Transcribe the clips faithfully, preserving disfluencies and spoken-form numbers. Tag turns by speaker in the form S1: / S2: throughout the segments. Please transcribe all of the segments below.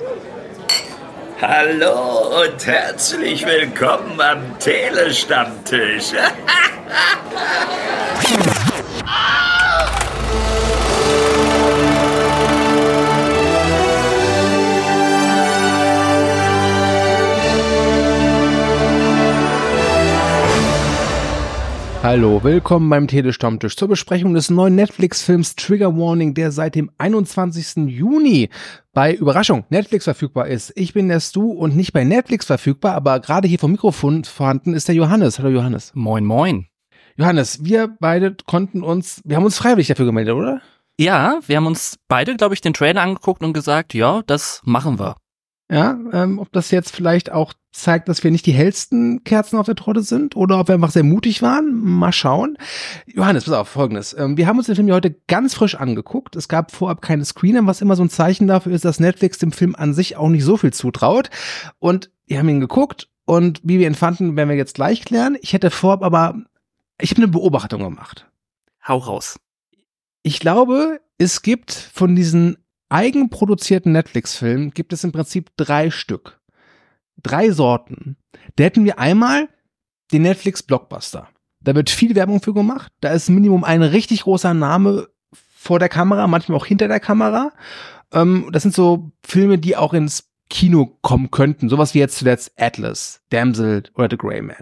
S1: Hallo und herzlich willkommen am Telestammtisch.
S2: Hallo, willkommen beim Telestammtisch zur Besprechung des neuen Netflix-Films Trigger Warning, der seit dem einundzwanzigsten Juni bei Überraschung Netflix verfügbar ist. Ich bin der Stu und nicht bei Netflix verfügbar, aber gerade hier vom Mikrofon vorhanden ist der Johannes. Hallo Johannes.
S3: Moin, moin.
S2: Johannes, wir beide konnten uns, wir haben uns freiwillig dafür gemeldet, oder?
S3: Ja, wir haben uns beide, glaube ich, den Trailer angeguckt und gesagt, ja, das machen wir.
S2: Ja, ähm, ob das jetzt vielleicht auch zeigt, dass wir nicht die hellsten Kerzen auf der Torte sind oder ob wir einfach sehr mutig waren. Mal schauen. Johannes, pass auf, Folgendes. Ähm, wir haben uns den Film ja heute ganz frisch angeguckt. Es gab vorab keine Screener, was immer so ein Zeichen dafür ist, dass Netflix dem Film an sich auch nicht so viel zutraut. Und wir haben ihn geguckt und wie wir ihn fanden, werden wir jetzt gleich klären. Ich hätte vorab aber, ich habe eine Beobachtung gemacht.
S3: Hau raus.
S2: Ich glaube, es gibt von diesen eigenproduzierten Netflix-Filmen gibt es im Prinzip drei Stück. Drei Sorten. Da hätten wir einmal den Netflix-Blockbuster. Da wird viel Werbung für gemacht. Da ist Minimum ein richtig großer Name vor der Kamera, manchmal auch hinter der Kamera. Ähm, das sind so Filme, die auch ins Kino kommen könnten. Sowas wie jetzt zuletzt Atlas, Damsel oder The Gray Man.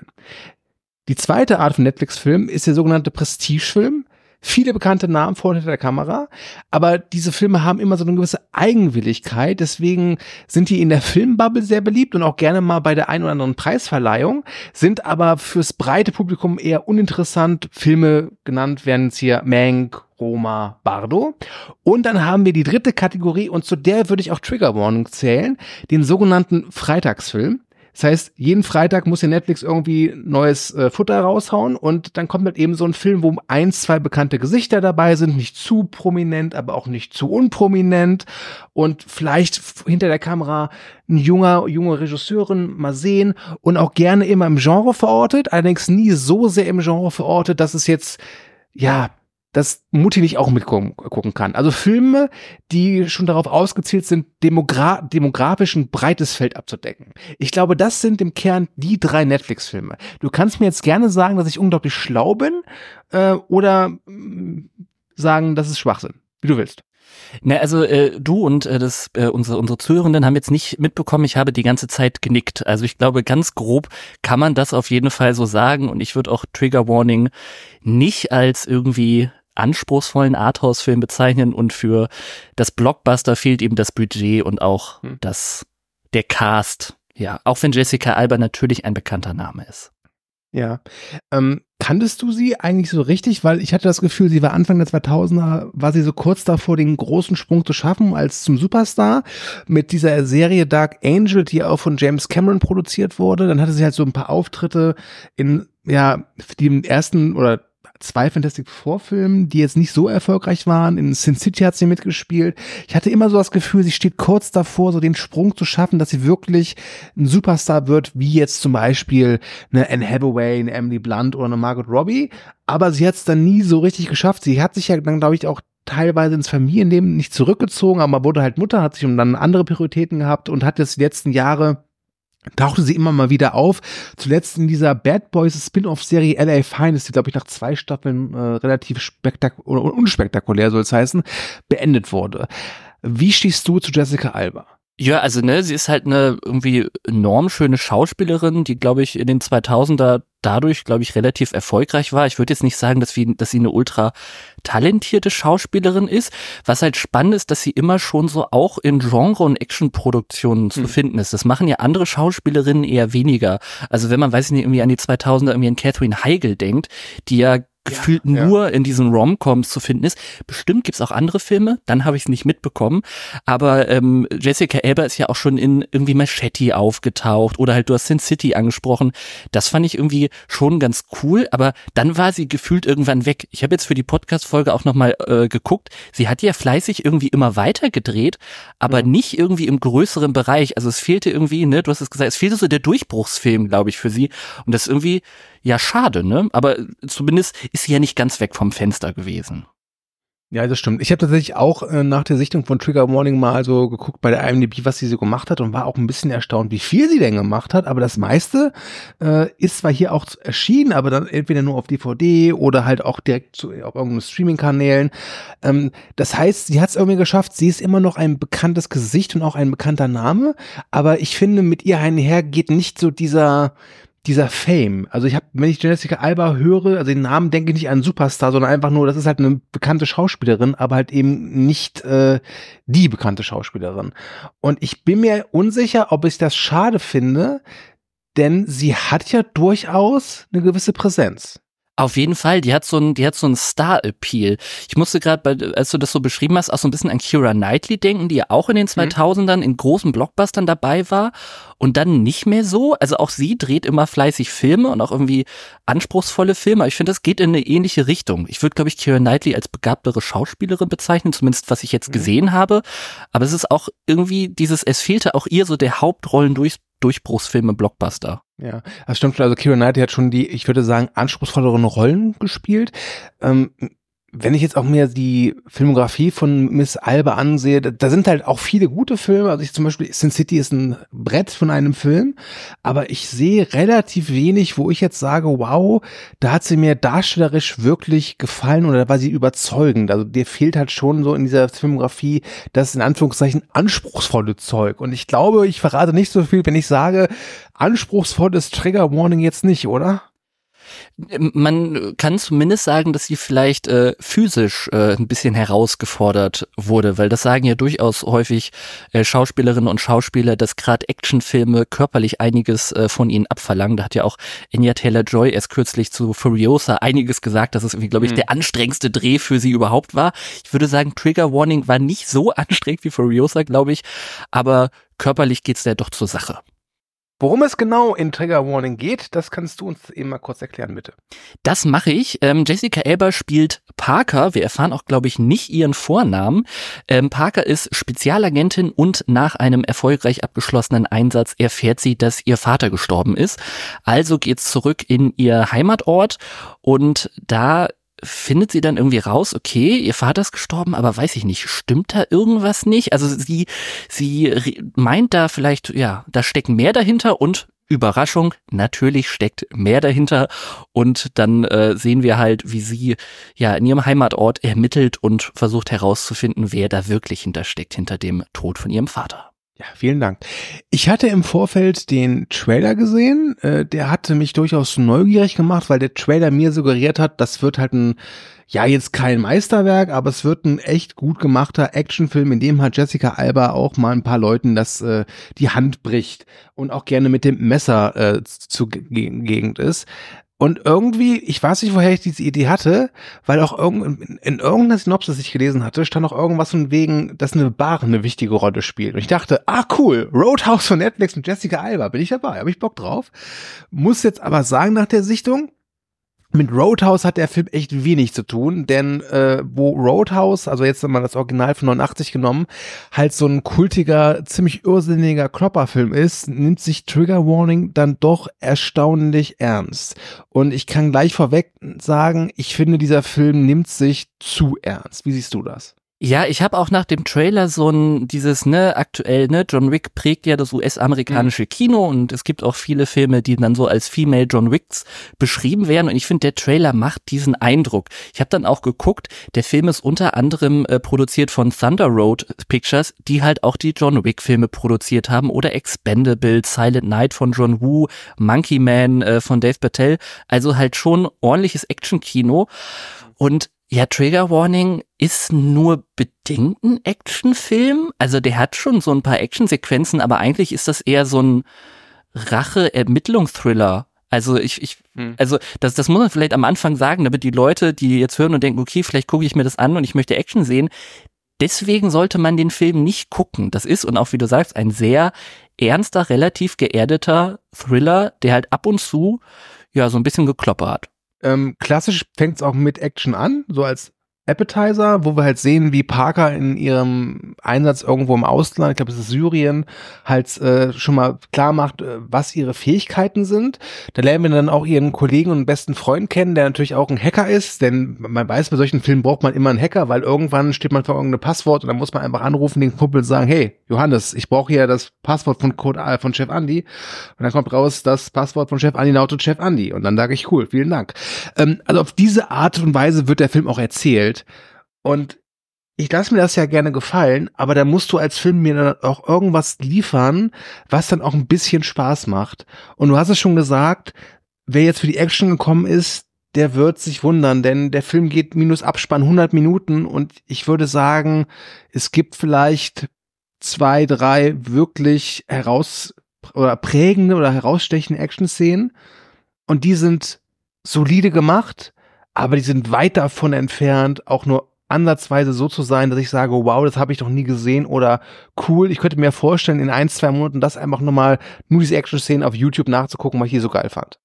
S2: Die zweite Art von Netflix-Film ist der sogenannte Prestige-Film. Viele bekannte Namen vor und hinter der Kamera, aber diese Filme haben immer so eine gewisse Eigenwilligkeit, deswegen sind die in der Filmbubble sehr beliebt und auch gerne mal bei der ein oder anderen Preisverleihung, sind aber fürs breite Publikum eher uninteressant. Filme genannt werden jetzt hier Mank, Roma, Bardo. Und dann haben wir die dritte Kategorie und zu der würde ich auch Trigger Warning zählen, den sogenannten Freitagsfilm. Das heißt, jeden Freitag muss hier Netflix irgendwie neues äh, Futter raushauen und dann kommt halt eben so ein Film, wo ein, zwei bekannte Gesichter dabei sind, nicht zu prominent, aber auch nicht zu unprominent und vielleicht hinter der Kamera ein junger, junge Regisseurin mal sehen und auch gerne immer im Genre verortet, allerdings nie so sehr im Genre verortet, dass es jetzt, ja, dass Mutti nicht auch mitgucken gucken kann. Also Filme, die schon darauf ausgezielt sind, demogra- demografisch ein breites Feld abzudecken. Ich glaube, das sind im Kern die drei Netflix-Filme. Du kannst mir jetzt gerne sagen, dass ich unglaublich schlau bin äh, oder mh, sagen, das ist Schwachsinn. Wie du willst.
S3: Na, also äh, du und äh, das äh, unsere unsere Zuhörenden haben jetzt nicht mitbekommen, ich habe die ganze Zeit genickt. Also ich glaube, ganz grob kann man das auf jeden Fall so sagen und ich würde auch Trigger Warning nicht als irgendwie anspruchsvollen Arthouse-Film bezeichnen und für das Blockbuster fehlt eben das Budget und auch hm. das der Cast. Ja, auch wenn Jessica Alba natürlich ein bekannter Name ist.
S2: Ja, ähm, kanntest du sie eigentlich so richtig? Weil ich hatte das Gefühl, sie war Anfang der zweitausender, war sie so kurz davor, den großen Sprung zu schaffen als zum Superstar mit dieser Serie Dark Angel, die auch von James Cameron produziert wurde. Dann hatte sie halt so ein paar Auftritte in, ja, die ersten oder zwei Fantastic Four Filmen, die jetzt nicht so erfolgreich waren. In Sin City hat sie mitgespielt. Ich hatte immer so das Gefühl, sie steht kurz davor, so den Sprung zu schaffen, dass sie wirklich ein Superstar wird, wie jetzt zum Beispiel eine Anne Hathaway, eine Emily Blunt oder eine Margot Robbie. Aber sie hat es dann nie so richtig geschafft. Sie hat sich ja dann, glaube ich, auch teilweise ins Familienleben nicht zurückgezogen, aber wurde halt Mutter, hat sich um dann andere Prioritäten gehabt und hat jetzt die letzten Jahre tauchte sie immer mal wieder auf. Zuletzt in dieser Bad Boys Spin-off-Serie L A Finest, die, glaube ich, nach zwei Staffeln äh, relativ spektak- oder unspektakulär, soll es heißen, beendet wurde. Wie stehst du zu Jessica Alba?
S3: Ja, also ne, sie ist halt eine irgendwie enorm schöne Schauspielerin, die, glaube ich, in den zweitausender dadurch, glaube ich, relativ erfolgreich war. Ich würde jetzt nicht sagen, dass, wir, dass sie eine ultra talentierte Schauspielerin ist. Was halt spannend ist, dass sie immer schon so auch in Genre- und Action-Produktionen zu hm. finden ist. Das machen ja andere Schauspielerinnen eher weniger. Also wenn man, weiß ich nicht, irgendwie an die zweitausender irgendwie an Catherine Heigl denkt, die ja gefühlt ja, nur ja. in diesen Rom-Coms zu finden ist. Bestimmt gibt's auch andere Filme, dann habe ich es nicht mitbekommen. Aber ähm, Jessica Alba ist ja auch schon in irgendwie Machete aufgetaucht oder halt du hast Sin City angesprochen. Das fand ich irgendwie schon ganz cool, aber dann war sie gefühlt irgendwann weg. Ich habe jetzt für die Podcast-Folge auch nochmal äh, geguckt. Sie hat ja fleißig irgendwie immer weiter gedreht, aber mhm. nicht irgendwie im größeren Bereich. Also es fehlte irgendwie, ne, du hast es gesagt, es fehlte so der Durchbruchsfilm, glaube ich, für sie. Und das ist irgendwie ja schade, ne? Aber zumindest ist sie ja nicht ganz weg vom Fenster gewesen.
S2: Ja, das stimmt. Ich habe tatsächlich auch äh, nach der Sichtung von Trigger Warning mal so geguckt bei der I M D B, was sie so gemacht hat und war auch ein bisschen erstaunt, wie viel sie denn gemacht hat. Aber das meiste äh, ist zwar hier auch erschienen, aber dann entweder nur auf D V D oder halt auch direkt zu, auf irgendeinen Streaming-Kanälen. Ähm, das heißt, sie hat es irgendwie geschafft. Sie ist immer noch ein bekanntes Gesicht und auch ein bekannter Name. Aber ich finde, mit ihr einher geht nicht so dieser dieser Fame. Also ich habe, wenn ich Jessica Alba höre, also den Namen denke ich nicht an Superstar, sondern einfach nur, das ist halt eine bekannte Schauspielerin, aber halt eben nicht äh, die bekannte Schauspielerin. Und ich bin mir unsicher, ob ich das schade finde, denn sie hat ja durchaus eine gewisse Präsenz.
S3: Auf jeden Fall, die hat so ein, die hat so ein Star-Appeal. Ich musste gerade, als du das so beschrieben hast, auch so ein bisschen an Keira Knightley denken, die ja auch in den zweitausendern in großen Blockbustern dabei war und dann nicht mehr so. Also auch sie dreht immer fleißig Filme und auch irgendwie anspruchsvolle Filme. Aber ich finde, das geht in eine ähnliche Richtung. Ich würde, glaube ich, Keira Knightley als begabtere Schauspielerin bezeichnen, zumindest was ich jetzt gesehen habe. Aber es ist auch irgendwie dieses, es fehlte auch ihr so der Hauptrollen durch Durchbruchsfilme, Blockbuster.
S2: Ja, das stimmt schon. Also Keira Knightley hat schon die, ich würde sagen, anspruchsvolleren Rollen gespielt. Ähm, wenn ich jetzt auch mir die Filmografie von Miss Alba ansehe, da, da sind halt auch viele gute Filme. Also ich zum Beispiel, Sin City ist ein Brett von einem Film, aber ich sehe relativ wenig, wo ich jetzt sage, wow, da hat sie mir darstellerisch wirklich gefallen oder da war sie überzeugend. Also dir fehlt halt schon so in dieser Filmografie das in Anführungszeichen anspruchsvolle Zeug. Und ich glaube, ich verrate nicht so viel, wenn ich sage, anspruchsvolles Trigger Warning jetzt nicht, oder?
S3: Man kann zumindest sagen, dass sie vielleicht äh, physisch äh, ein bisschen herausgefordert wurde, weil das sagen ja durchaus häufig äh, Schauspielerinnen und Schauspieler, dass gerade Actionfilme körperlich einiges äh, von ihnen abverlangen. Da hat ja auch Anya Taylor-Joy erst kürzlich zu Furiosa einiges gesagt, dass es irgendwie, glaube ich, mhm. der anstrengendste Dreh für sie überhaupt war. Ich würde sagen, Trigger Warning war nicht so anstrengend wie Furiosa, glaube ich, aber körperlich geht's da doch zur Sache.
S2: Worum es genau in Trigger Warning geht, das kannst du uns eben mal kurz erklären, bitte.
S3: Das mache ich. Ähm, Jessica Alba spielt Parker. Wir erfahren auch, glaube ich, nicht ihren Vornamen. Ähm, Parker ist Spezialagentin und nach einem erfolgreich abgeschlossenen Einsatz erfährt sie, dass ihr Vater gestorben ist. Also geht's zurück in ihr Heimatort und da findet sie dann irgendwie raus, okay, ihr Vater ist gestorben, aber weiß ich nicht, stimmt da irgendwas nicht? Also sie, sie meint da vielleicht, ja, da steckt mehr dahinter und Überraschung, natürlich steckt mehr dahinter und dann äh, sehen wir halt, wie sie ja in ihrem Heimatort ermittelt und versucht herauszufinden, wer da wirklich hintersteckt, hinter dem Tod von ihrem Vater.
S2: Ja, vielen Dank. Ich hatte im Vorfeld den Trailer gesehen, äh, der hatte mich durchaus neugierig gemacht, weil der Trailer mir suggeriert hat, das wird halt ein, ja jetzt kein Meisterwerk, aber es wird ein echt gut gemachter Actionfilm, in dem halt Jessica Alba auch mal ein paar Leuten das äh, die Hand bricht und auch gerne mit dem Messer äh, zu Gegend ist. Und irgendwie, ich weiß nicht, woher ich diese Idee hatte, weil auch irgend, in irgendeiner Synopsis, die ich gelesen hatte, stand auch irgendwas von wegen, dass eine Bar eine wichtige Rolle spielt. Und ich dachte, ah cool, Roadhouse von Netflix mit Jessica Alba, bin ich dabei, habe ich Bock drauf. Muss jetzt aber sagen nach der Sichtung, mit Roadhouse hat der Film echt wenig zu tun, denn äh, wo Roadhouse, also jetzt haben wir das Original von neunundachtzig genommen, halt so ein kultiger, ziemlich irrsinniger Klopperfilm ist, nimmt sich Trigger Warning dann doch erstaunlich ernst. Und ich kann gleich vorweg sagen, ich finde, dieser Film nimmt sich zu ernst. Wie siehst du das?
S3: Ja, ich habe auch nach dem Trailer so ein, dieses, ne, aktuell, ne, John Wick prägt ja das U S-amerikanische mhm. Kino und es gibt auch viele Filme, die dann so als Female John Wicks beschrieben werden und ich finde, der Trailer macht diesen Eindruck. Ich habe dann auch geguckt, der Film ist unter anderem äh, produziert von Thunder Road Pictures, die halt auch die John Wick-Filme produziert haben oder Expendables, Silent Night von John Woo, Monkey Man äh, von Dave Patel, also halt schon ordentliches Action-Kino und ja, Trigger Warning ist nur bedingt ein Actionfilm. Also der hat schon so ein paar Actionsequenzen, aber eigentlich ist das eher so ein Rache-Ermittlungsthriller. Also ich, ich, hm. also das, das muss man vielleicht am Anfang sagen, damit die Leute, die jetzt hören und denken, okay, vielleicht gucke ich mir das an und ich möchte Action sehen. Deswegen sollte man den Film nicht gucken. Das ist, und auch wie du sagst, ein sehr ernster, relativ geerdeter Thriller, der halt ab und zu ja so ein bisschen Gekloppe hat.
S2: Ähm, klassisch fängt es auch mit Action an, so als Appetizer, wo wir halt sehen, wie Parker in ihrem Einsatz irgendwo im Ausland, ich glaube es ist Syrien, halt äh, schon mal klar macht, äh, was ihre Fähigkeiten sind. Da lernen wir dann auch ihren Kollegen und besten Freund kennen, der natürlich auch ein Hacker ist, denn man weiß, bei solchen Filmen braucht man immer einen Hacker, weil irgendwann steht man vor irgendeinem Passwort und dann muss man einfach anrufen, den Kumpel sagen, hey, Johannes, ich brauche hier das Passwort von Code A von Chef Andi. Und dann kommt raus, das Passwort von Chef Andi lautet Chef Andi. Und dann sage ich, cool, vielen Dank. Ähm, also auf diese Art und Weise wird der Film auch erzählt. Und ich lasse mir das ja gerne gefallen, aber da musst du als Film mir dann auch irgendwas liefern, was dann auch ein bisschen Spaß macht. Und du hast es schon gesagt, wer jetzt für die Action gekommen ist, der wird sich wundern, denn der Film geht minus Abspann hundert Minuten und ich würde sagen, es gibt vielleicht zwei, drei wirklich heraus oder prägende oder herausstechende Action-Szenen und die sind solide gemacht, aber die sind weit davon entfernt, auch nur ansatzweise so zu sein, dass ich sage, wow, das habe ich doch nie gesehen oder cool, ich könnte mir vorstellen, in ein, zwei Monaten das einfach nochmal nur diese Action-Szenen auf YouTube nachzugucken, weil ich die so geil fand.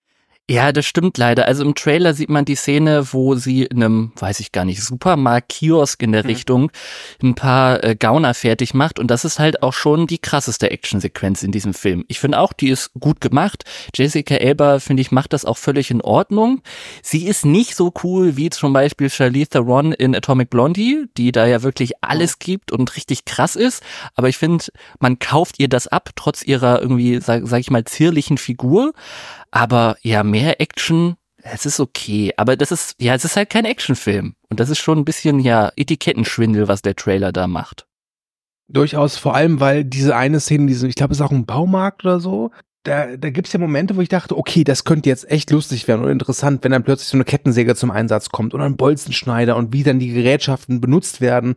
S3: Ja, das stimmt leider. Also im Trailer sieht man die Szene, wo sie in einem, weiß ich gar nicht, Supermarkt-Kiosk in der mhm. Richtung ein paar äh, Gauner fertig macht und das ist halt auch schon die krasseste Actionsequenz in diesem Film. Ich finde auch, die ist gut gemacht. Jessica Alba, finde ich, macht das auch völlig in Ordnung. Sie ist nicht so cool wie zum Beispiel Charlize Theron in Atomic Blondie, die da ja wirklich alles gibt und richtig krass ist, aber ich finde, man kauft ihr das ab, trotz ihrer irgendwie, sag, sag ich mal, zierlichen Figur. Aber ja, mehr Action, es ist okay. Aber das ist, ja, es ist halt kein Actionfilm. Und das ist schon ein bisschen, ja, Etikettenschwindel, was der Trailer da macht.
S2: Durchaus, vor allem, weil diese eine Szene, diese, ich glaube, es ist auch ein Baumarkt oder so, da, da gibt's ja Momente, wo ich dachte, okay, das könnte jetzt echt lustig werden oder interessant, wenn dann plötzlich so eine Kettensäge zum Einsatz kommt oder ein Bolzenschneider und wie dann die Gerätschaften benutzt werden.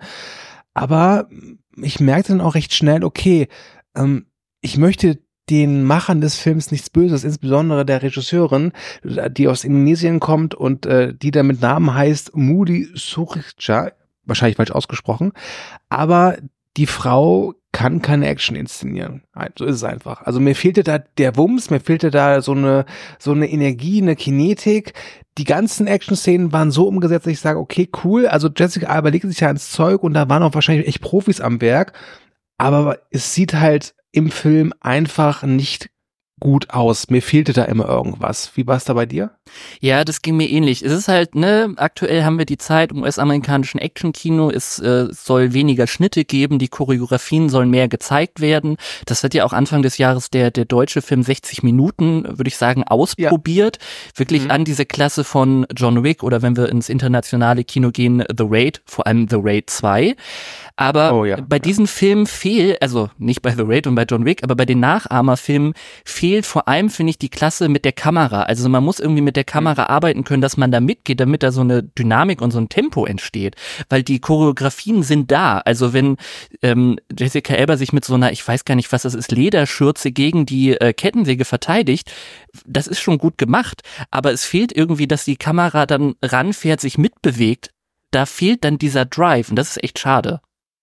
S2: Aber ich merkte dann auch recht schnell, okay, ähm, ich möchte den Machern des Films nichts Böses, insbesondere der Regisseurin, die aus Indonesien kommt und äh, die da mit Namen heißt Moody Surikcha, wahrscheinlich falsch ausgesprochen, aber die Frau kann keine Action inszenieren. So ist es einfach. Also mir fehlte da der Wumms, mir fehlte da so eine so eine Energie, eine Kinetik. Die ganzen Action-Szenen waren so umgesetzt, dass ich sage, okay, cool, also Jessica Alba legt sich ja ins Zeug und da waren auch wahrscheinlich echt Profis am Werk, aber es sieht halt im Film einfach nicht gut aus. Mir fehlte da immer irgendwas. Wie war es da bei dir?
S3: Ja, das ging mir ähnlich. Es ist halt, ne, aktuell haben wir die Zeit im U S-amerikanischen Action-Kino, es äh, soll weniger Schnitte geben, die Choreografien sollen mehr gezeigt werden. Das hat ja auch Anfang des Jahres der der deutsche Film sechzig Minuten, würde ich sagen, ausprobiert. Ja. Wirklich mhm. an diese Klasse von John Wick oder wenn wir ins internationale Kino gehen, The Raid, vor allem The Raid zwei. Aber oh, ja. bei diesen Filmen fehlt, also nicht bei The Raid und bei John Wick, aber bei den Nachahmerfilmen fehlt vor allem, finde ich, die Klasse mit der Kamera. Also man muss irgendwie mit der Kamera arbeiten können, dass man da mitgeht, damit da so eine Dynamik und so ein Tempo entsteht. Weil die Choreografien sind da. Also wenn ähm, Jessica Alba sich mit so einer, ich weiß gar nicht, was das ist, Lederschürze gegen die äh, Kettensäge verteidigt, das ist schon gut gemacht. Aber es fehlt irgendwie, dass die Kamera dann ranfährt, sich mitbewegt. Da fehlt dann dieser Drive und das ist echt schade.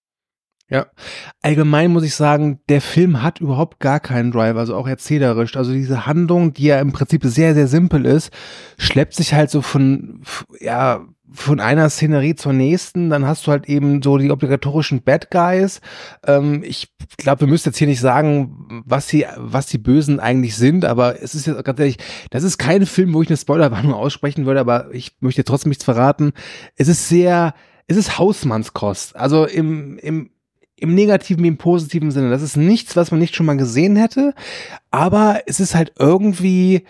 S2: Ja, allgemein muss ich sagen, der Film hat überhaupt gar keinen Drive, also auch erzählerisch. Also diese Handlung, die ja im Prinzip sehr, sehr simpel ist, schleppt sich halt so von, ja, von einer Szenerie zur nächsten. Dann hast du halt eben so die obligatorischen Bad Guys. Ähm, ich glaube, wir müssen jetzt hier nicht sagen, was die, was die Bösen eigentlich sind, aber es ist jetzt ganz ehrlich, das ist kein Film, wo ich eine Spoilerwarnung aussprechen würde, aber ich möchte trotzdem nichts verraten. Es ist sehr, es ist Hausmannskost. Also im, im Im negativen wie im positiven Sinne. Das ist nichts, was man nicht schon mal gesehen hätte, aber es ist halt irgendwie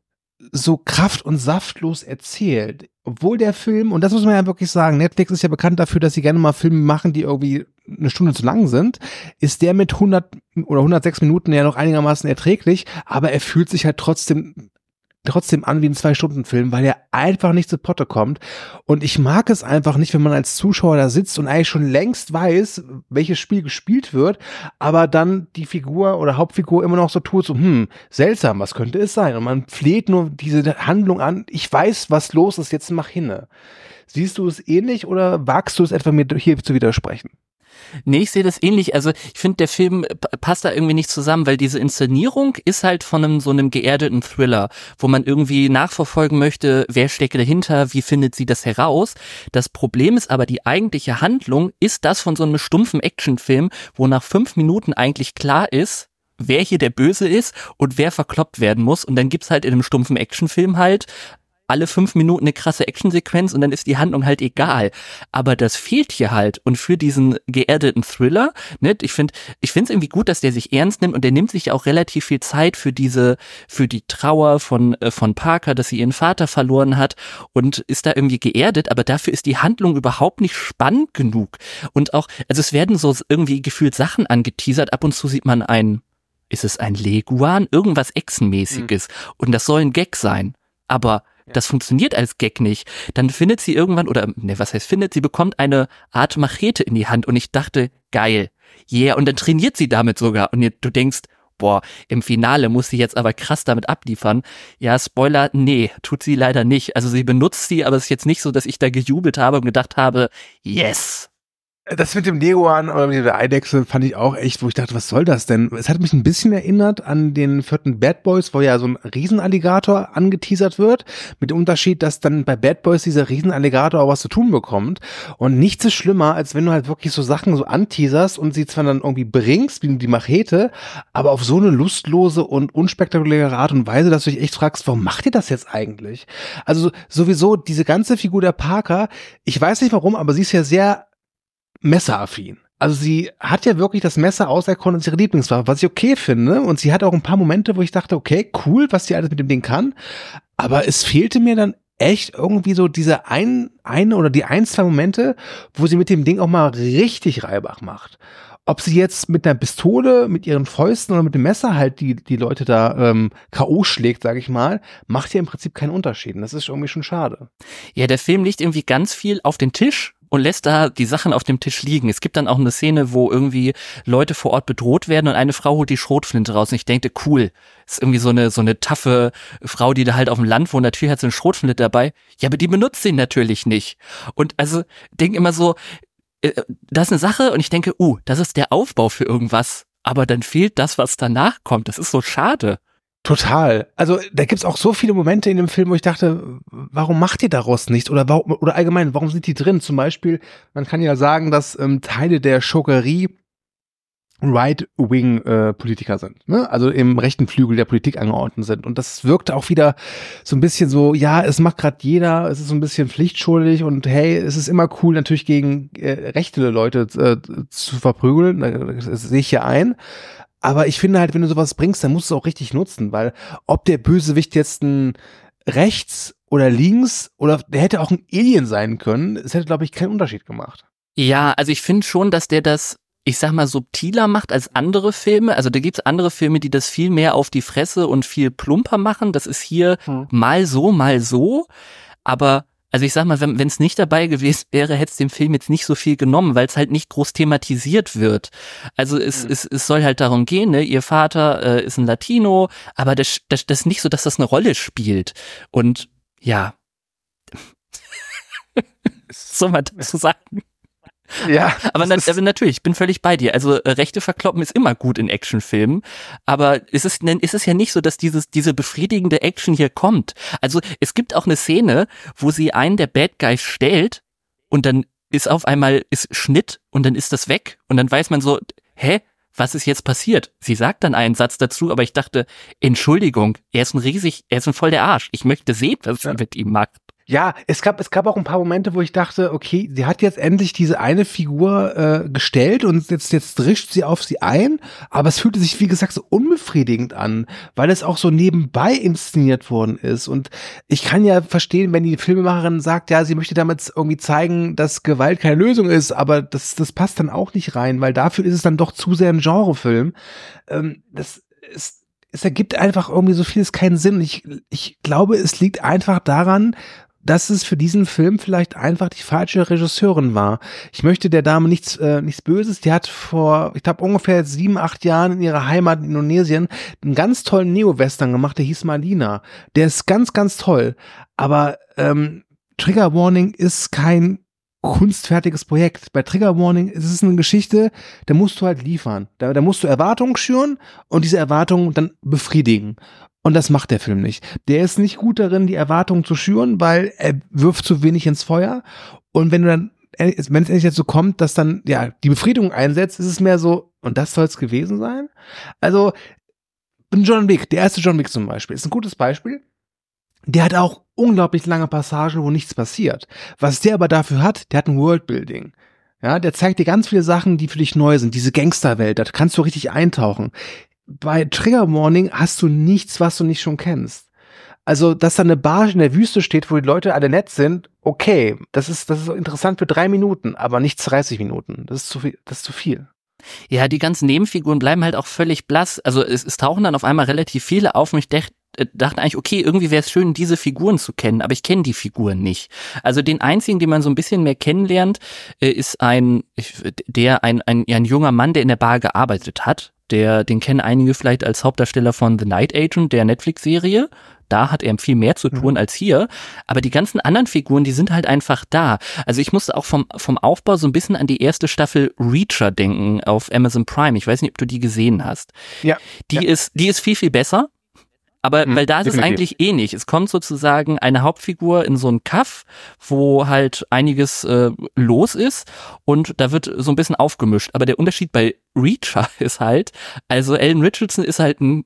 S2: so kraft- und saftlos erzählt. Obwohl der Film, und das muss man ja wirklich sagen, Netflix ist ja bekannt dafür, dass sie gerne mal Filme machen, die irgendwie eine Stunde zu lang sind, ist der mit hundert oder hundertsechs Minuten ja noch einigermaßen erträglich, aber er fühlt sich halt trotzdem trotzdem an wie ein Zwei-Stunden-Film, weil er einfach nicht zu Potte kommt. Und ich mag es einfach nicht, wenn man als Zuschauer da sitzt und eigentlich schon längst weiß, welches Spiel gespielt wird, aber dann die Figur oder Hauptfigur immer noch so tut, so, hm, seltsam, was könnte es sein? Und man fleht nur diese Handlung an, ich weiß, was los ist, jetzt mach hinne. Siehst du es ähnlich oder wagst du es etwa, mir hier zu widersprechen?
S3: Nee, ich sehe das ähnlich. Also ich finde, der Film passt da irgendwie nicht zusammen, weil diese Inszenierung ist halt von einem so einem geerdeten Thriller, wo man irgendwie nachverfolgen möchte, wer steckt dahinter, wie findet sie das heraus. Das Problem ist aber, die eigentliche Handlung ist das von so einem stumpfen Actionfilm, wo nach fünf Minuten eigentlich klar ist, wer hier der Böse ist und wer verkloppt werden muss. Und dann gibt's halt in einem stumpfen Actionfilm halt alle fünf Minuten eine krasse Actionsequenz und dann ist die Handlung halt egal. Aber das fehlt hier halt. Und für diesen geerdeten Thriller, ne, ich finde, ich finde es irgendwie gut, dass der sich ernst nimmt und der nimmt sich auch relativ viel Zeit für diese, für die Trauer von, äh, von Parker, dass sie ihren Vater verloren hat und ist da irgendwie geerdet, aber dafür ist die Handlung überhaupt nicht spannend genug. Und auch, also es werden so irgendwie gefühlt Sachen angeteasert, ab und zu sieht man ein, ist es ein Leguan? Irgendwas Echsenmäßiges. Mhm. Und das soll ein Gag sein. Aber das funktioniert als Gag nicht. Dann findet sie irgendwann, oder ne, was heißt findet, sie bekommt eine Art Machete in die Hand und ich dachte, geil, yeah, und dann trainiert sie damit sogar und du denkst, boah, im Finale muss sie jetzt aber krass damit abliefern. Ja, Spoiler, nee, tut sie leider nicht. Also sie benutzt sie, aber es ist jetzt nicht so, dass ich da gejubelt habe und gedacht habe, yes.
S2: Das mit dem Leguan oder mit der Eidechse fand ich auch echt, wo ich dachte, was soll das denn? Es hat mich ein bisschen erinnert an den vierten Bad Boys, wo ja so ein Riesenalligator angeteasert wird, mit dem Unterschied, dass dann bei Bad Boys dieser Riesenalligator auch was zu tun bekommt. Und nichts ist schlimmer, als wenn du halt wirklich so Sachen so anteaserst und sie zwar dann irgendwie bringst, wie die Machete, aber auf so eine lustlose und unspektakuläre Art und Weise, dass du dich echt fragst, warum macht ihr das jetzt eigentlich? Also sowieso diese ganze Figur der Parker, ich weiß nicht warum, aber sie ist ja sehr messeraffin. Also sie hat ja wirklich das Messer auserkoren als ihre Lieblingswaffe, was ich okay finde. Und sie hat auch ein paar Momente, wo ich dachte, okay, cool, was sie alles mit dem Ding kann. Aber es fehlte mir dann echt irgendwie so diese ein, eine oder die ein, zwei Momente, wo sie mit dem Ding auch mal richtig Reibach macht. Ob sie jetzt mit einer Pistole, mit ihren Fäusten oder mit dem Messer halt die, die Leute da ähm, K O schlägt, sage ich mal, macht ja im Prinzip keinen Unterschied. Und das ist irgendwie schon schade.
S3: Ja, der Film legt irgendwie ganz viel auf den Tisch und lässt da die Sachen auf dem Tisch liegen. Es gibt dann auch eine Szene, wo irgendwie Leute vor Ort bedroht werden und eine Frau holt die Schrotflinte raus und ich denke, cool, ist irgendwie so eine so eine taffe Frau, die da halt auf dem Land wohnt, natürlich hat sie eine Schrotflinte dabei, ja, aber die benutzt sie natürlich nicht. Und also, denk immer so, äh, das ist eine Sache und ich denke, uh, das ist der Aufbau für irgendwas, aber dann fehlt das, was danach kommt, das ist so schade.
S2: Total. Also da gibt's auch so viele Momente in dem Film, wo ich dachte, warum macht ihr daraus nichts? Oder warum, oder allgemein, warum sind die drin? Zum Beispiel, man kann ja sagen, dass ähm, Teile der Schurkerie Right-Wing-Politiker äh, sind, ne? Also im rechten Flügel der Politik angeordnet sind. Und das wirkte auch wieder so ein bisschen so, ja, es macht gerade jeder, es ist so ein bisschen pflichtschuldig und hey, es ist immer cool, natürlich gegen äh, rechte Leute äh, zu verprügeln. Das sehe ich ja ein. Aber ich finde halt, wenn du sowas bringst, dann musst du es auch richtig nutzen, weil ob der Bösewicht jetzt ein rechts oder links oder der hätte auch ein Alien sein können, es hätte, glaube ich, keinen Unterschied gemacht.
S3: Ja, also ich finde schon, dass der das, ich sag mal, subtiler macht als andere Filme. Also da gibt's andere Filme, die das viel mehr auf die Fresse und viel plumper machen. Das ist hier hm. mal so, mal so. Aber also ich sag mal, wenn es nicht dabei gewesen wäre, hätte es dem Film jetzt nicht so viel genommen, weil es halt nicht groß thematisiert wird. Also es, mhm. es, es soll halt darum gehen, ne, ihr Vater äh, ist ein Latino, aber das, das, das ist nicht so, dass das eine Rolle spielt. Und ja, soll man dazu sagen?
S2: Ja,
S3: aber, na, aber natürlich, ich bin völlig bei dir. Also äh, Rechte verkloppen ist immer gut in Actionfilmen, aber es ist, es ist ja nicht so, dass dieses diese befriedigende Action hier kommt. Also es gibt auch eine Szene, wo sie einen der Bad Guys stellt und dann ist auf einmal ist Schnitt und dann ist das weg und dann weiß man so, hä, was ist jetzt passiert? Sie sagt dann einen Satz dazu, aber ich dachte, Entschuldigung, er ist ein riesig, er ist ein voll der Arsch. Ich möchte sehen, was sie ja. mit ihm macht.
S2: Ja, es gab es gab auch ein paar Momente, wo ich dachte, okay, sie hat jetzt endlich diese eine Figur äh, gestellt und jetzt jetzt drischt sie auf sie ein, aber es fühlte sich, wie gesagt, so unbefriedigend an, weil es auch so nebenbei inszeniert worden ist. Und ich kann ja verstehen, wenn die Filmemacherin sagt, ja, sie möchte damit irgendwie zeigen, dass Gewalt keine Lösung ist, aber das das passt dann auch nicht rein, weil dafür ist es dann doch zu sehr ein Genrefilm. Ähm, das ist es ergibt einfach irgendwie so vieles keinen Sinn. Ich ich glaube, es liegt einfach daran, dass es für diesen Film vielleicht einfach die falsche Regisseurin war. Ich möchte der Dame nichts äh, nichts Böses. Die hat vor, ich glaube, ungefähr sieben, acht Jahren in ihrer Heimat in Indonesien einen ganz tollen Neo-Western gemacht, der hieß Malina. Der ist ganz, ganz toll. Aber ähm, Trigger Warning ist kein kunstfertiges Projekt. Bei Trigger Warning ist es eine Geschichte, da musst du halt liefern. Da, da musst du Erwartungen schüren und diese Erwartungen dann befriedigen. Und das macht der Film nicht. Der ist nicht gut darin, die Erwartungen zu schüren, weil er wirft zu wenig ins Feuer. Und wenn du dann, wenn es endlich dazu kommt, dass dann, ja, die Befriedigung einsetzt, ist es mehr so, und das soll es gewesen sein? Also, John Wick, der erste John Wick zum Beispiel, ist ein gutes Beispiel. Der hat auch unglaublich lange Passagen, wo nichts passiert. Was der aber dafür hat, der hat ein Worldbuilding. Ja, der zeigt dir ganz viele Sachen, die für dich neu sind. Diese Gangsterwelt, da kannst du richtig eintauchen. Bei Trigger Warning hast du nichts, was du nicht schon kennst. Also, dass da eine Bar in der Wüste steht, wo die Leute alle nett sind, okay, das ist, das ist interessant für drei Minuten, aber nicht dreißig Minuten. Das ist zu viel, das ist zu viel.
S3: Ja, die ganzen Nebenfiguren bleiben halt auch völlig blass. Also es, es tauchen dann auf einmal relativ viele auf und ich dachte, dachte eigentlich, okay, irgendwie wäre es schön, diese Figuren zu kennen, aber ich kenne die Figuren nicht. Also den einzigen, den man so ein bisschen mehr kennenlernt, ist ein, der ein, ein, ein junger Mann, der in der Bar gearbeitet hat. Der, den kennen einige vielleicht als Hauptdarsteller von The Night Agent, der Netflix-Serie. Da hat er viel mehr zu tun mhm. als hier. Aber die ganzen anderen Figuren, die sind halt einfach da. Also ich musste auch vom, vom Aufbau so ein bisschen an die erste Staffel Reacher denken auf Amazon Prime. Ich weiß nicht, ob du die gesehen hast.
S2: Ja.
S3: Die
S2: ja.
S3: ist, die ist viel, viel besser. Aber mhm, weil da ist definitiv. Es eigentlich ähnlich. Es kommt sozusagen eine Hauptfigur in so einen Kaff, wo halt einiges äh, los ist und da wird so ein bisschen aufgemischt. Aber der Unterschied bei Reacher ist halt, also Alan Richardson ist halt ein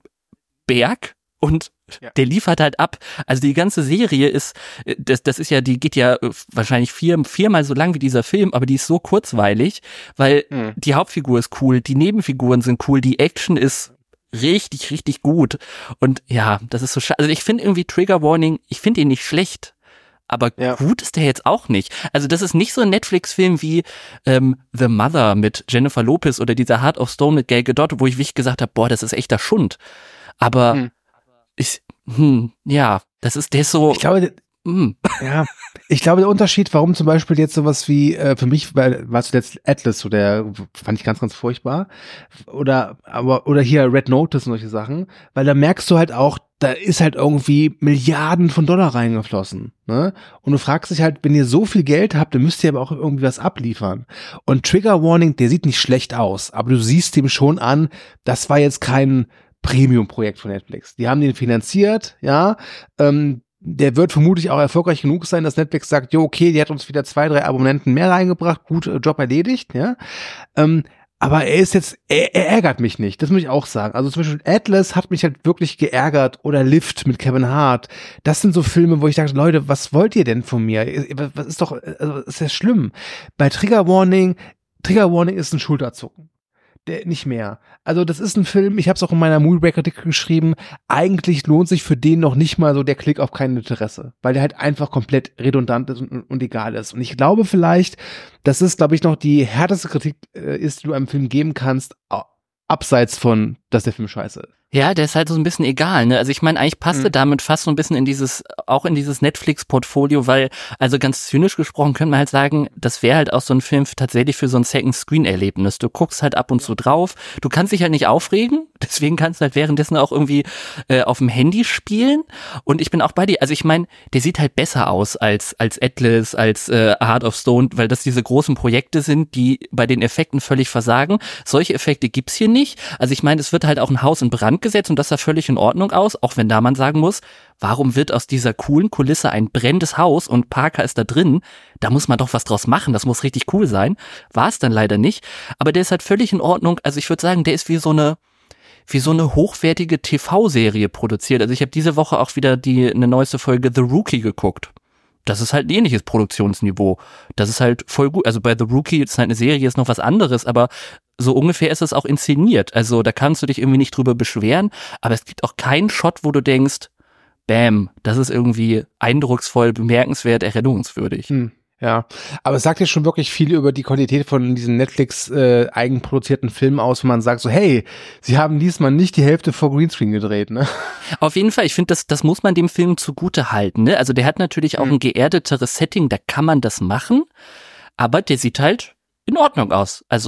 S3: Berg und ja. der liefert halt ab. Also die ganze Serie ist, das, das ist ja, die geht ja wahrscheinlich vier, viermal so lang wie dieser Film, aber die ist so kurzweilig, weil mhm. die Hauptfigur ist cool, die Nebenfiguren sind cool, die Action ist richtig, richtig gut. Und ja, das ist so schade. Also ich finde irgendwie Trigger Warning, ich finde ihn nicht schlecht, aber ja. gut ist der jetzt auch nicht. Also das ist nicht so ein Netflix-Film wie ähm, The Mother mit Jennifer Lopez oder dieser Heart of Stone mit Gal Gadot, wo ich wirklich gesagt habe, boah, das ist echter Schund. Aber hm. ich, hm, ja, das ist, der ist so...
S2: Ich glaube, Mm. Ja, ich glaube, der Unterschied, warum zum Beispiel jetzt sowas wie, äh, für mich war, war zuletzt Atlas, so der fand ich ganz, ganz furchtbar. Oder, aber, oder hier Red Notice und solche Sachen, weil da merkst du halt auch, da ist halt irgendwie Milliarden von Dollar reingeflossen, ne? Und du fragst dich halt, wenn ihr so viel Geld habt, dann müsst ihr aber auch irgendwie was abliefern. Und Trigger Warning, der sieht nicht schlecht aus, aber du siehst ihm schon an, das war jetzt kein Premium-Projekt von Netflix. Die haben den finanziert, ja, ähm, der wird vermutlich auch erfolgreich genug sein, dass Netflix sagt, jo, okay, die hat uns wieder zwei, drei Abonnenten mehr reingebracht, gut, Job erledigt, ja. Ähm, aber er ist jetzt, er, er ärgert mich nicht, das muss ich auch sagen. Also zum Beispiel Atlas hat mich halt wirklich geärgert oder Lift mit Kevin Hart. Das sind so Filme, wo ich dachte, Leute, was wollt ihr denn von mir? Was ist doch, also ist ja schlimm. Bei Trigger Warning, Trigger Warning ist ein Schulterzucken. Der, nicht mehr. Also das ist ein Film, ich habe es auch in meiner Moviebreak-Artikel geschrieben, eigentlich lohnt sich für den noch nicht mal so der Klick auf kein Interesse, weil der halt einfach komplett redundant ist und, und egal ist. Und ich glaube vielleicht, dass es, glaube ich, noch die härteste Kritik äh, ist, die du einem Film geben kannst, abseits von, dass der Film scheiße ist.
S3: Ja, der ist halt so ein bisschen egal, ne? Also ich meine, eigentlich passte mhm. damit fast so ein bisschen in dieses, auch in dieses Netflix-Portfolio, weil, also ganz zynisch gesprochen könnte man halt sagen, das wäre halt auch so ein Film tatsächlich für so ein Second-Screen-Erlebnis. Du guckst halt ab und zu drauf, du kannst dich halt nicht aufregen, deswegen kannst du halt währenddessen auch irgendwie äh, auf dem Handy spielen und ich bin auch bei dir, also ich meine, der sieht halt besser aus als als Atlas, als äh, Heart of Stone, weil das diese großen Projekte sind, die bei den Effekten völlig versagen. Solche Effekte gibt's hier nicht. Also ich meine, es wird halt auch ein Haus in Brand gesetzt und das sah völlig in Ordnung aus, auch wenn da man sagen muss, warum wird aus dieser coolen Kulisse ein brennendes Haus und Parker ist da drin? Da muss man doch was draus machen, das muss richtig cool sein. War es dann leider nicht, aber der ist halt völlig in Ordnung. Also ich würde sagen, der ist wie so eine wie so eine hochwertige T V-Serie produziert. Also ich habe diese Woche auch wieder die eine neueste Folge The Rookie geguckt. Das ist halt ein ähnliches Produktionsniveau. Das ist halt voll gut. Also bei The Rookie ist halt eine Serie, ist noch was anderes, aber so ungefähr ist es auch inszeniert. Also da kannst du dich irgendwie nicht drüber beschweren, aber es gibt auch keinen Shot, wo du denkst, bam, das ist irgendwie eindrucksvoll, bemerkenswert, erinnerungswürdig.
S2: Hm. Ja, aber es sagt ja schon wirklich viel über die Qualität von diesen Netflix äh, eigenproduzierten Filmen aus, wenn man sagt so, hey, sie haben diesmal nicht die Hälfte vor Greenscreen gedreht, ne?
S3: Auf jeden Fall, ich finde, das, das muss man dem Film zugute halten, ne? Also der hat natürlich auch mhm. ein geerdeteres Setting, da kann man das machen, aber der sieht halt in Ordnung aus. Also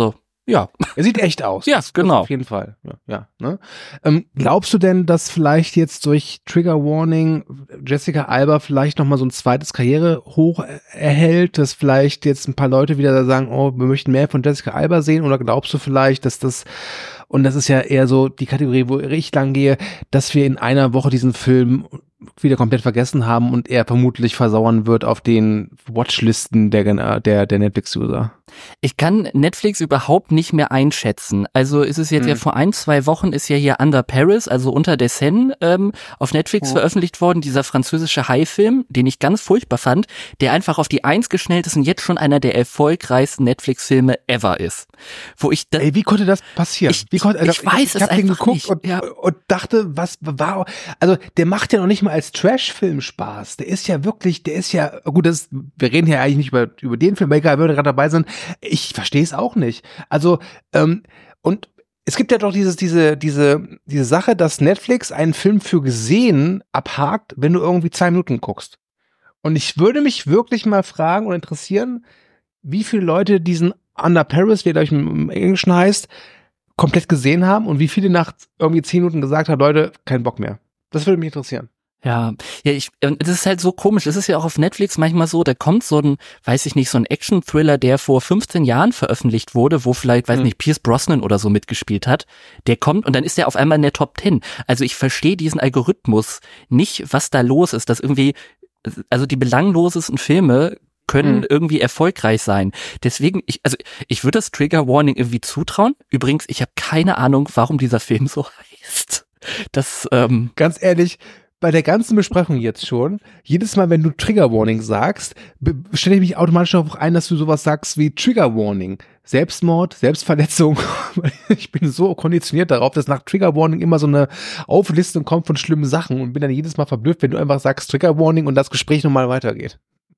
S3: Ja.
S2: Er sieht echt aus.
S3: Ja,
S2: das,
S3: genau.
S2: Das auf jeden Fall. Ja, ja, ne? ähm, glaubst du denn, dass vielleicht jetzt durch Trigger Warning Jessica Alba vielleicht nochmal so ein zweites Karrierehoch erhält, dass vielleicht jetzt ein paar Leute wieder sagen, oh, wir möchten mehr von Jessica Alba sehen? Oder glaubst du vielleicht, dass das, und das ist ja eher so die Kategorie, wo ich lang gehe, dass wir in einer Woche diesen Film wieder komplett vergessen haben und er vermutlich versauern wird auf den Watchlisten der, der, der Netflix-User?
S3: Ich kann Netflix überhaupt nicht mehr einschätzen. Also ist es jetzt hm. ja vor ein, zwei Wochen ist ja hier Under Paris, also Unter der Seine, ähm, auf Netflix oh. veröffentlicht worden, dieser französische High-Film, den ich ganz furchtbar fand, der einfach auf die Eins geschnellt ist und jetzt schon einer der erfolgreichsten Netflix-Filme ever ist. Wo ich da,
S2: Ey, wie konnte das passieren?
S3: Ich,
S2: wie konnte, also,
S3: ich weiß
S2: ich, ich
S3: es
S2: hab den
S3: einfach
S2: geguckt
S3: nicht.
S2: Und,
S3: ja.
S2: und dachte, was war, also der macht ja noch nicht mal als Trash-Film Spaß. Der ist ja wirklich, der ist ja, gut, das, wir reden ja eigentlich nicht über, über den Film, aber egal, wenn wir gerade dabei sind, ich verstehe es auch nicht. Also, ähm, und es gibt ja doch dieses, diese, diese, diese Sache, dass Netflix einen Film für gesehen abhakt, wenn du irgendwie zwei Minuten guckst. Und ich würde mich wirklich mal fragen und interessieren, wie viele Leute diesen Under Paris, wie er gleich im Englischen heißt, komplett gesehen haben und wie viele nach irgendwie zehn Minuten gesagt haben, Leute, kein Bock mehr. Das würde mich interessieren.
S3: Ja, ja, ich, das ist halt so komisch. Es ist ja auch auf Netflix manchmal so, da kommt so ein, weiß ich nicht, so ein Action-Thriller, der vor fünfzehn Jahren veröffentlicht wurde, wo vielleicht, weiß hm. nicht, Pierce Brosnan oder so mitgespielt hat. Der kommt und dann ist der auf einmal in der Top Ten. Also ich verstehe diesen Algorithmus nicht, was da los ist, dass irgendwie, also die belanglosesten Filme können mhm. irgendwie erfolgreich sein. Deswegen, ich, also ich würde das Trigger Warning irgendwie zutrauen. Übrigens, ich habe keine Ahnung, warum dieser Film so heißt. Das, ähm,
S2: ganz ehrlich, bei der ganzen Besprechung jetzt schon, jedes Mal, wenn du Trigger Warning sagst, stelle ich mich automatisch darauf ein, dass du sowas sagst wie Trigger Warning. Selbstmord, Selbstverletzung. Ich bin so konditioniert darauf, dass nach Trigger Warning immer so eine Auflistung kommt von schlimmen Sachen und bin dann jedes Mal verblüfft, wenn du einfach sagst Trigger Warning und das Gespräch nochmal weitergeht.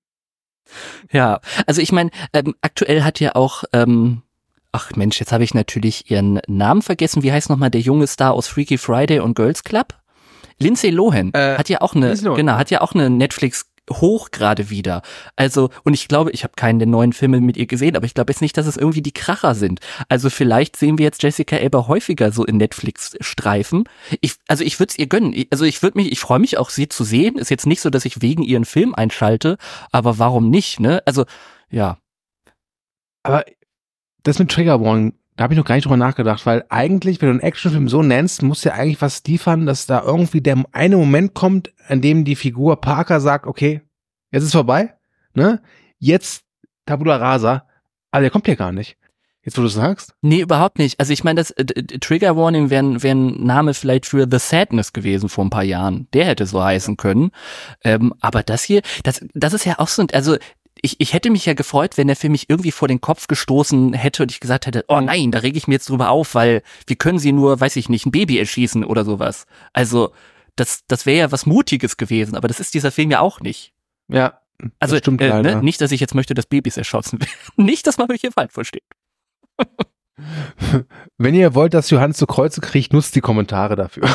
S3: Ja, also ich meine, ähm, aktuell hat ja auch, ähm, ach Mensch, jetzt habe ich natürlich ihren Namen vergessen. Wie heißt nochmal der junge Star aus Freaky Friday und Girls Club? Lindsay Lohan äh, hat ja auch eine, genau, hat ja auch eine Netflix hoch gerade wieder. Also, und ich glaube, ich habe keinen der neuen Filme mit ihr gesehen, aber ich glaube jetzt nicht, dass es irgendwie die Kracher sind. Also vielleicht sehen wir jetzt Jessica Alba häufiger so in Netflix-Streifen. Ich, also ich würde es ihr gönnen. Ich, also ich würde mich, ich freue mich auch, sie zu sehen. Ist jetzt nicht so, dass ich wegen ihren Film einschalte, aber warum nicht, ne? Also, ja.
S2: Aber das mit Trigger Warning, da habe ich noch gar nicht drüber nachgedacht, weil eigentlich, wenn du einen Actionfilm so nennst, muss ja eigentlich was liefern, dass da irgendwie der eine Moment kommt, an dem die Figur Parker sagt, okay, jetzt ist vorbei, ne? Jetzt Tabula Rasa, aber der kommt ja gar nicht. Jetzt, wo du es sagst?
S3: Nee, überhaupt nicht. Also ich meine, das äh, Trigger Warning wäre wär ein Name vielleicht für The Sadness gewesen vor ein paar Jahren. Der hätte so heißen können. Ähm, aber das hier, das, das ist ja auch so, also Ich, ich hätte mich ja gefreut, wenn der Film mich irgendwie vor den Kopf gestoßen hätte und ich gesagt hätte, oh nein, da rege ich mir jetzt drüber auf, weil wie können sie nur, weiß ich nicht, ein Baby erschießen oder sowas. Also das, das wäre ja was Mutiges gewesen, aber das ist dieser Film ja auch nicht.
S2: Ja,
S3: also
S2: stimmt
S3: äh,
S2: leider.
S3: Ne? Nicht, dass ich jetzt möchte, dass Babys erschossen werden. Nicht, dass man mich hier falsch versteht.
S2: Wenn ihr wollt, dass Johannes zu Kreuze kriegt, nutzt die Kommentare dafür.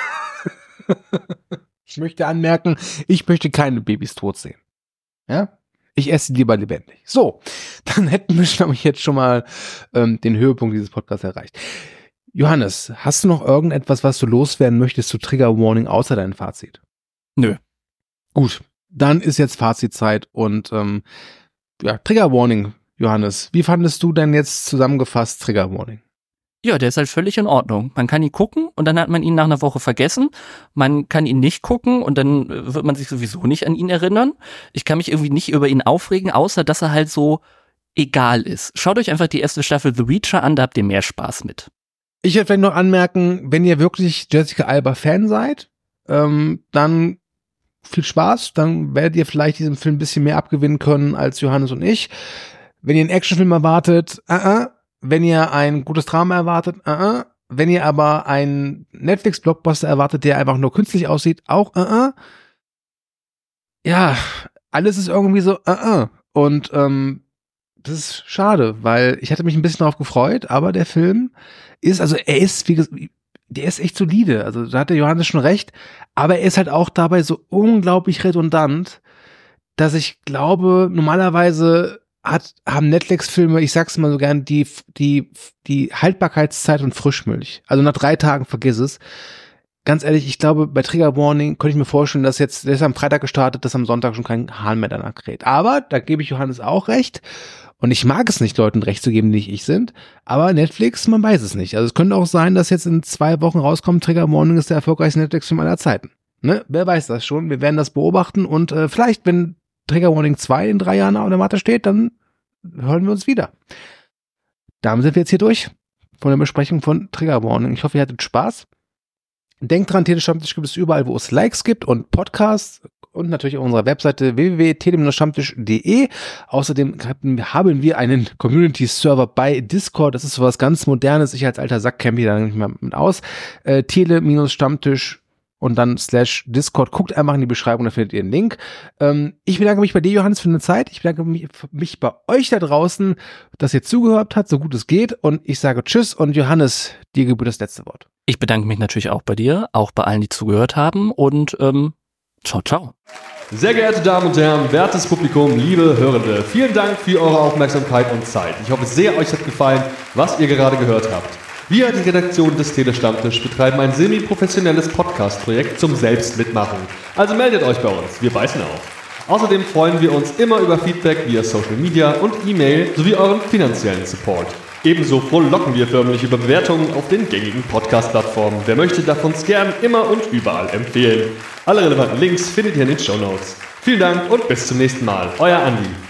S2: Ich möchte anmerken, ich möchte keine Babys tot sehen. Ja? Ich esse lieber lebendig. So, dann hätten wir, glaube ich, jetzt schon mal ähm, den Höhepunkt dieses Podcasts erreicht. Johannes, hast du noch irgendetwas, was du loswerden möchtest zu Trigger Warning, außer dein Fazit?
S3: Nö.
S2: Gut, dann ist jetzt Fazitzeit und ähm, ja, Trigger Warning, Johannes. Wie fandest du denn jetzt zusammengefasst Trigger Warning?
S3: Ja, der ist halt völlig in Ordnung. Man kann ihn gucken und dann hat man ihn nach einer Woche vergessen. Man kann ihn nicht gucken und dann wird man sich sowieso nicht an ihn erinnern. Ich kann mich irgendwie nicht über ihn aufregen, außer dass er halt so egal ist. Schaut euch einfach die erste Staffel The Reacher an, da habt ihr mehr Spaß mit.
S2: Ich werde vielleicht noch anmerken, wenn ihr wirklich Jessica Alba Fan seid, ähm, dann viel Spaß. Dann werdet ihr vielleicht diesem Film ein bisschen mehr abgewinnen können als Johannes und ich. Wenn ihr einen Actionfilm erwartet, uh -uh. Wenn ihr ein gutes Drama erwartet, uh -uh. Wenn ihr aber einen Netflix-Blockbuster erwartet, der einfach nur künstlich aussieht, auch uh -uh. Ja, alles ist irgendwie so uh -uh. Und ähm, das ist schade, weil ich hatte mich ein bisschen darauf gefreut, aber der Film ist, also er ist, wie gesagt, der ist echt solide, also da hat der Johannes schon recht, aber er ist halt auch dabei so unglaublich redundant, dass ich glaube, normalerweise hat, haben Netflix-Filme, ich sag's mal so gern, die, die, die Haltbarkeitszeit und Frischmilch. Also nach drei Tagen vergiss es. Ganz ehrlich, ich glaube, bei Trigger Warning könnte ich mir vorstellen, dass jetzt, der ist am Freitag gestartet, dass am Sonntag schon kein Hahn mehr danach kräht. Aber, da gebe ich Johannes auch recht. Und ich mag es nicht, Leuten recht zu geben, die nicht ich sind. Aber Netflix, man weiß es nicht. Also es könnte auch sein, dass jetzt in zwei Wochen rauskommt, Trigger Warning ist der erfolgreichste Netflix-Film aller Zeiten. Ne? Wer weiß das schon? Wir werden das beobachten und äh, vielleicht, wenn Trigger Warning zwei in drei Jahren auf der Matte steht, dann hören wir uns wieder. Damit sind wir jetzt hier durch von der Besprechung von Trigger Warning. Ich hoffe, ihr hattet Spaß. Denkt dran, Telestammtisch gibt es überall, wo es Likes gibt und Podcasts und natürlich auf unserer Webseite w w w punkt tele-stammtisch punkt de. Außerdem haben wir einen Community-Server bei Discord. Das ist sowas ganz Modernes. Ich als alter Sack kenne mich da nicht mehr mit aus. Äh, Tele-Stammtisch und dann slash Discord. Guckt einfach in die Beschreibung, da findet ihr den Link. Ähm, ich bedanke mich bei dir, Johannes, für deine Zeit. Ich bedanke mich, mich bei euch da draußen, dass ihr zugehört habt, so gut es geht. Und ich sage Tschüss und Johannes, dir gebührt das letzte Wort.
S3: Ich bedanke mich natürlich auch bei dir, auch bei allen, die zugehört haben und ähm, ciao, ciao.
S4: Sehr geehrte Damen und Herren, wertes Publikum, liebe Hörende, vielen Dank für eure Aufmerksamkeit und Zeit. Ich hoffe sehr, euch hat gefallen, was ihr gerade gehört habt. Wir, die Redaktion des Telestammtisch, betreiben ein semi-professionelles Podcast-Projekt zum Selbstmitmachen. Also meldet euch bei uns, wir beißen auf. Außerdem freuen wir uns immer über Feedback via Social Media und E-Mail sowie euren finanziellen Support. Ebenso frohlocken wir förmlich über Bewertungen auf den gängigen Podcast-Plattformen. Wer möchte, darf uns gern immer und überall empfehlen. Alle relevanten Links findet ihr in den Shownotes. Vielen Dank und bis zum nächsten Mal. Euer Andi.